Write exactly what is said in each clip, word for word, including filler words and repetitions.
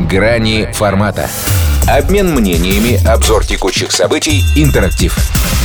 Грани формата. Обмен мнениями, обзор текущих событий, интерактив.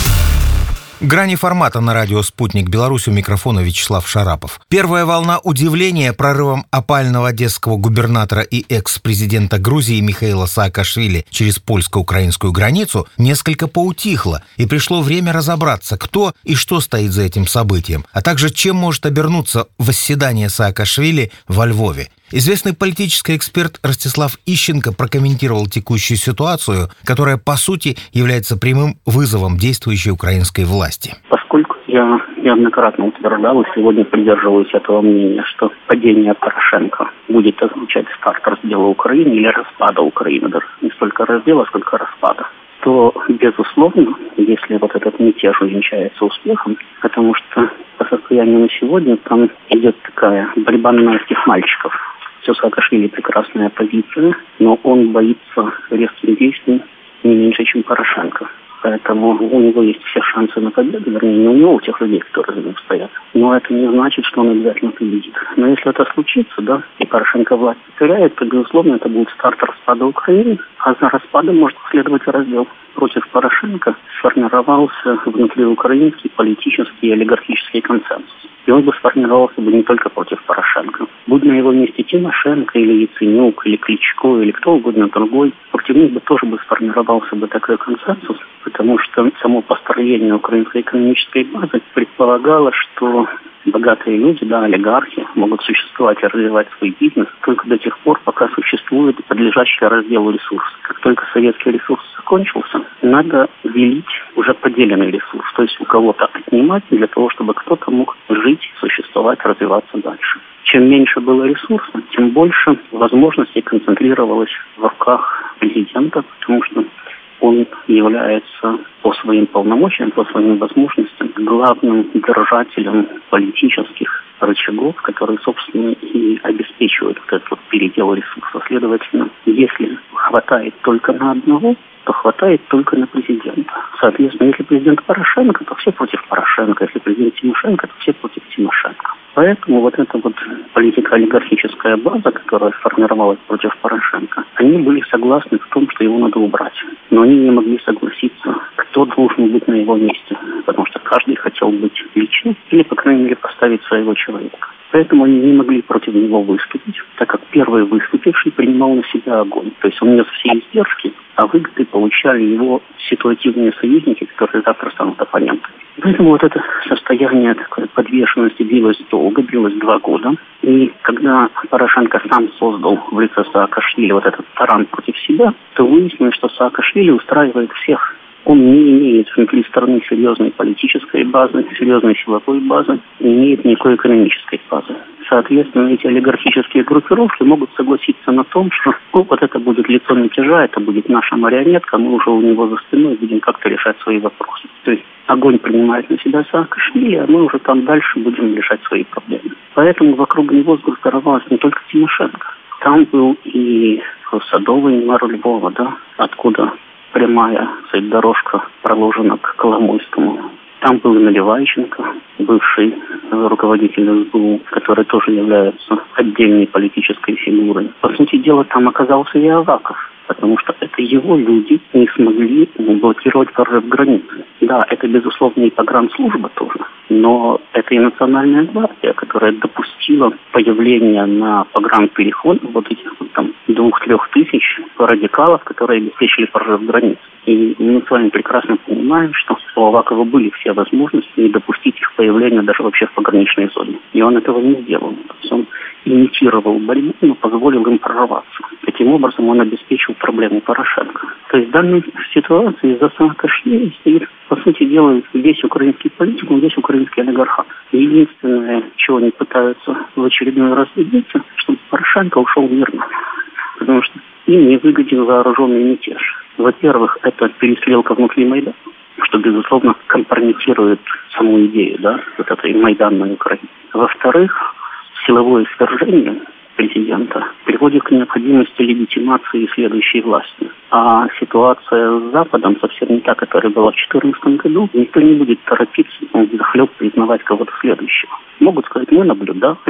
Грани формата на радио «Спутник Беларусь», у микрофона Вячеслав Шарапов. Первая волна удивления прорывом опального одесского губернатора и экс-президента Грузии Михаила Саакашвили через польско-украинскую границу несколько поутихла, и пришло время разобраться, кто и что стоит за этим событием, а также чем может обернуться восседание Саакашвили во Львове. Известный политический эксперт Ростислав Ищенко прокомментировал текущую ситуацию, которая, по сути, является прямым вызовом действующей украинской власти. Поскольку я неоднократно утверждал и сегодня придерживаюсь этого мнения, что падение Порошенко будет означать старт раздела Украины или распада Украины, даже не столько раздела, сколько распада, то, безусловно, если вот этот мятеж увенчается успехом, потому что по состоянию на сегодня там идет такая борьба ненавистных мальчиков. Все, Саакашвили прекрасная позиция, но он боится резких действий не меньше, чем Порошенко. Поэтому у него есть все шансы на победу, вернее, не у него, у тех людей, которые за ним стоят. Но это не значит, что он обязательно победит. Но если это случится, да, и Порошенко власть потеряет, то, безусловно, это будет старт распада Украины, а за распадом может следовать раздел. Против Порошенко сформировался внутриукраинский политический и олигархический консенсус. И он бы сформировался бы не только против Порошенко. Будь на его месте Тимошенко или Яценюк, или Кличко, или кто угодно другой, против них бы тоже бы сформировался бы такой консенсус, потому что само построение украинской экономической базы предполагало, что богатые люди, да, олигархи, могут существовать и развивать свой бизнес только до тех пор, пока существует подлежащий разделу ресурс. Как только советский ресурс закончился, надо делить уже поделенный ресурс, то есть у кого-то отнимать для того, чтобы кто-то мог жить, существовать, развиваться дальше. Чем меньше было ресурса, тем больше возможностей концентрировалось в руках президента, потому что он является по своим полномочиям, по своим возможностям главным держателем политических рычагов, которые, собственно, и обеспечивают вот этот вот передел ресурсов. Следовательно, если хватает только на одного, то хватает только на президента. Соответственно, если президент Порошенко, то все против Порошенко. Если президент Тимошенко, то все против Тимошенко. Поэтому вот эта вот политико-олигархическая база, которая сформировалась против Порошенко, они были согласны в том, что его надо убрать. Но они не могли согласиться, кто должен быть на его месте. Потому что каждый хотел быть личным или, по крайней мере, поставить своего человека. Поэтому они не могли против него выступить, так как первый выступивший принимал на себя огонь. То есть он нес все издержки, а выгоды получали его ситуативные союзники, которые завтра станут оппонентами. Поэтому вот это состояние такой подвешенности длилось долго, длилось два года. И когда Порошенко сам создал в лице Саакашвили вот этот таран против себя, то выяснилось, что Саакашвили устраивает всех. Он не имеет внутри страны серьезной политической базы, серьезной силовой базы, не имеет никакой экономической базы. Соответственно, эти олигархические группировки могут согласиться на том, что ну, вот это будет лицо мятежа, это будет наша марионетка, мы уже у него за спиной будем как-то решать свои вопросы. То есть огонь принимает на себя Саакашвили, а мы уже там дальше будем решать свои проблемы. Поэтому вокруг него сгруппировалась не только Тимошенко. Там был и Садовый, мэр Львова, да, откуда прямая дорожка проложена к Коломойскому. Там был и Наливайченко, бывший руководитель СБУ, который тоже является отдельной политической фигурой. По сути дела, там оказался и Аваков, потому что это его люди не смогли блокировать прорыв границы. Да, это, безусловно, и погранслужба тоже, но это и Национальная гвардия, которая допустила появление на погранпереходе вот этих вот там двух-трех тысяч радикалов, которые обеспечили прорыв границы. И мы с вами прекрасно понимаем, что у Авакова были все возможности не допустить их появления даже вообще в пограничной зоне. И он этого не сделал. То есть он имитировал борьбу, но позволил им прорваться. Таким образом он обеспечил проблему Порошенко. То есть в данной ситуации за Саакашвили стоит, по сути дела, весь украинский политик, весь украинский олигархат. Единственное, чего они пытаются в очередной раз добиться, чтобы Порошенко ушел мирно. Потому что им не выгоден вооруженный мятеж. Во-первых, это перестрелка внутри Майдана, что, безусловно, компрометирует саму идею, да, вот этой майданной Украины. Во-вторых, силовое свержение президента приводит к необходимости легитимации следующей власти. А ситуация с Западом совсем не та, которая была в две тысячи четырнадцатом году. Никто не будет торопиться, захлеб признавать кого-то следующего. Могут сказать, мы наблюдаем,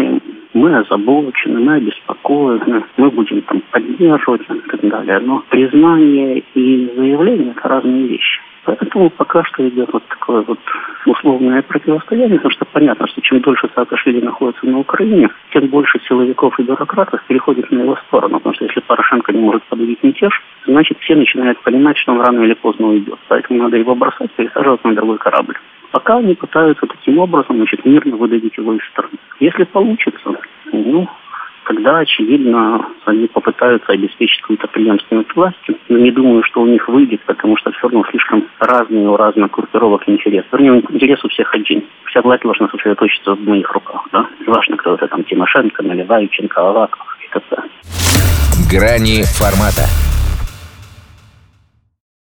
мы озабочены, мы обеспокоены, мы будем там поддерживать и так далее. Но признание и заявление – это разные вещи. Поэтому пока что идет вот такое вот условное противостояние, потому что понятно, что чем дольше Саакашвили находится на Украине, тем больше силовиков и бюрократов переходит на его сторону. Потому что если Порошенко не может подавить мятеж, значит все начинают понимать, что он рано или поздно уйдет. Поэтому надо его бросать, пересаживать на другой корабль. Пока они пытаются таким образом, значит, мирно выдавить его из страны. Если получится, ну... тогда, очевидно, они попытаются обеспечить какую-то преемственность власти. Но не думаю, что у них выйдет, потому что все равно слишком разные у разных группировок интересы. Вернее, интерес у всех один. Вся власть должна сосредоточиться в моих руках. Да? Важно, кто это там, Тимошенко, Наливайченко, Аваков и так далее. Грани формата.